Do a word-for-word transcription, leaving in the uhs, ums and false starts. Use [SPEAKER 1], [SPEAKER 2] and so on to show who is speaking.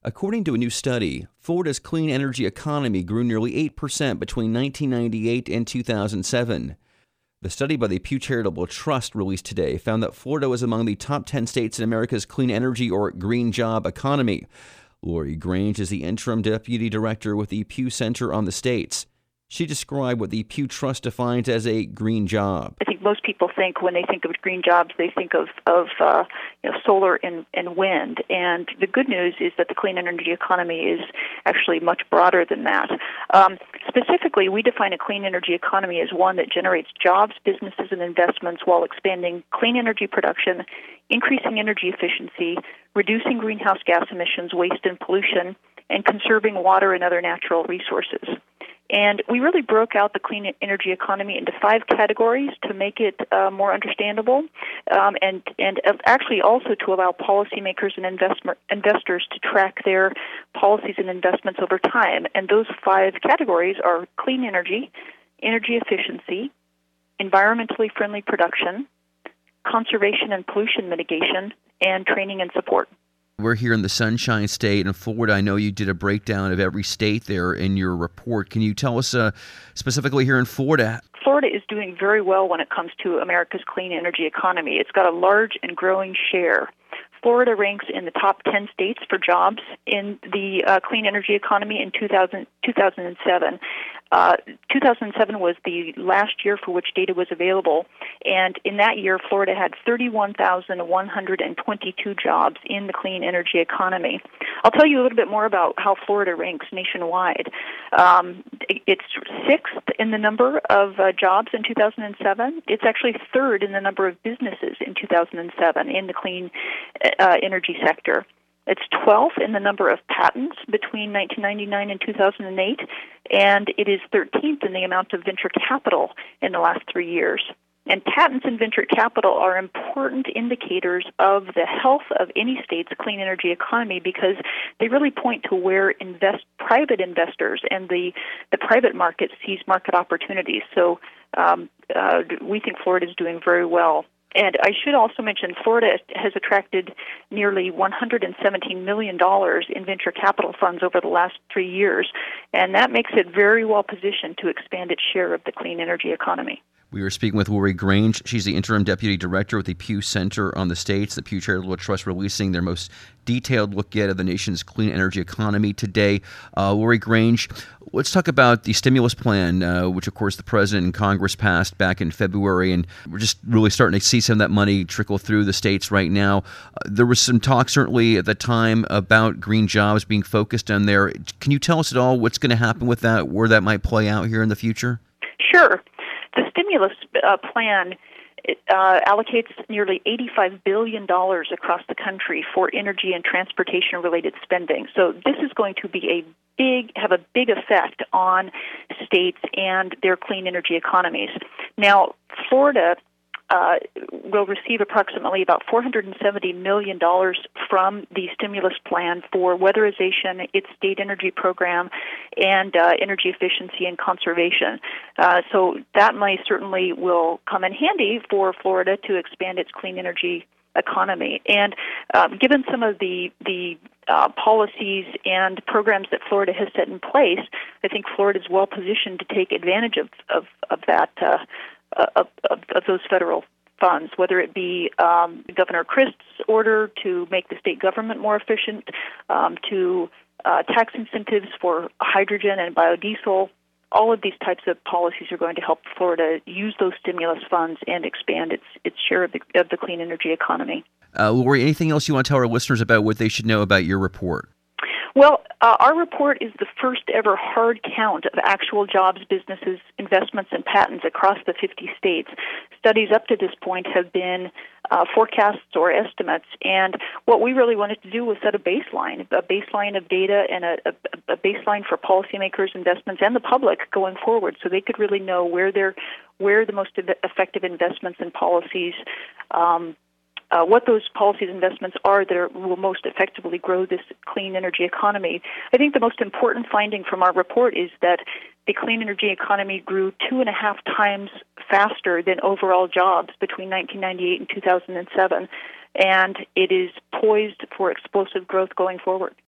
[SPEAKER 1] According to a new study, Florida's clean energy economy grew nearly eight percent between nineteen ninety-eight and two thousand seven. The study by the Pew Charitable Trust released today found that Florida was among the top ten states in America's clean energy or green job economy. Lori Grange is the interim deputy director with the Pew Center on the States. She described what the Pew Trust defines as a green job.
[SPEAKER 2] I think most people think when they think of green jobs, they think of, of uh, you know, solar and, and wind. And the good news is that the clean energy economy is actually much broader than that. Um, specifically, we define a clean energy economy as one that generates jobs, businesses, and investments while expanding clean energy production, increasing energy efficiency, reducing greenhouse gas emissions, waste, and pollution, and conserving water and other natural resources. And we really broke out the clean energy economy into five categories to make it uh, more understandable, um, and and actually also to allow policymakers and investment, investors to track their policies and investments over time. And those five categories are clean energy, energy efficiency, environmentally friendly production, conservation and pollution mitigation, and training and support.
[SPEAKER 1] We're here in the Sunshine State in Florida. I know you did a breakdown of every state there in your report. Can you tell us uh, specifically here in Florida?
[SPEAKER 2] Florida is doing very well when it comes to America's clean energy economy. It's got a large and growing share. Florida ranks in the top ten states for jobs in the uh, clean energy economy in two thousand, two thousand seven. Uh, two thousand seven was the last year for which data was available, and in that year, Florida had thirty-one thousand one hundred twenty-two jobs in the clean energy economy. I'll tell you a little bit more about how Florida ranks nationwide. Um, it's sixth in the number of uh, jobs in two thousand seven. It's actually third in the number of businesses in two thousand seven in the clean uh, energy sector. It's twelfth in the number of patents between nineteen ninety-nine and two thousand eight, and it is thirteenth in the amount of venture capital in the last three years. And patents and venture capital are important indicators of the health of any state's clean energy economy because they really point to where invest private investors and the, the private market sees market opportunities. So um, uh, we think Florida is doing very well. And I should also mention Florida has attracted nearly one hundred seventeen million dollars in venture capital funds over the last three years, and that makes it very well positioned to expand its share of the clean energy economy.
[SPEAKER 1] We were speaking with Lori Grange. She's the interim deputy director with the Pew Center on the States, the Pew Charitable Trust, releasing their most detailed look at of the nation's clean energy economy today. Uh, Lori Grange, let's talk about the stimulus plan, uh, which, of course, the president and Congress passed back in February, and we're just really starting to see some of that money trickle through the states right now. Uh, there was some talk, certainly, at the time about green jobs being focused on there. Can you tell us at all what's going to happen with that, where that might play out here in the future?
[SPEAKER 2] Sure. The stimulus uh, plan uh, allocates nearly eighty-five billion dollars across the country for energy and transportation-related spending. So this is going to be a big, have a big effect on states and their clean energy economies. Now, Florida uh, will receive approximately about four hundred seventy million dollars from the stimulus plan for weatherization, its state energy program, and uh, energy efficiency and conservation. Uh, so that money certainly will come in handy for Florida to expand its clean energy economy. And um, given some of the the uh, policies and programs that Florida has set in place, I think Florida is well positioned to take advantage of of, of that. Uh, Of, of, of those federal funds, whether it be um, Governor Christ's order to make the state government more efficient, um, to uh, tax incentives for hydrogen and biodiesel. All of these types of policies are going to help Florida use those stimulus funds and expand its its share of the, of the clean energy economy.
[SPEAKER 1] Uh, Lori, anything else you want to tell our listeners about what they should know about your report?
[SPEAKER 2] Well, uh, our report is the first ever hard count of actual jobs, businesses, investments, and patents across the fifty states. Studies up to this point have been uh, forecasts or estimates, and what we really wanted to do was set a baseline, a baseline of data and a, a, a baseline for policymakers, investments, and the public going forward, so they could really know where they're, where the most effective investments and policies um, Uh, what those policies and investments are that are, will most effectively grow this clean energy economy. I think the most important finding from our report is that the clean energy economy grew two and a half times faster than overall jobs between nineteen ninety-eight and two thousand seven, and it is poised for explosive growth going forward.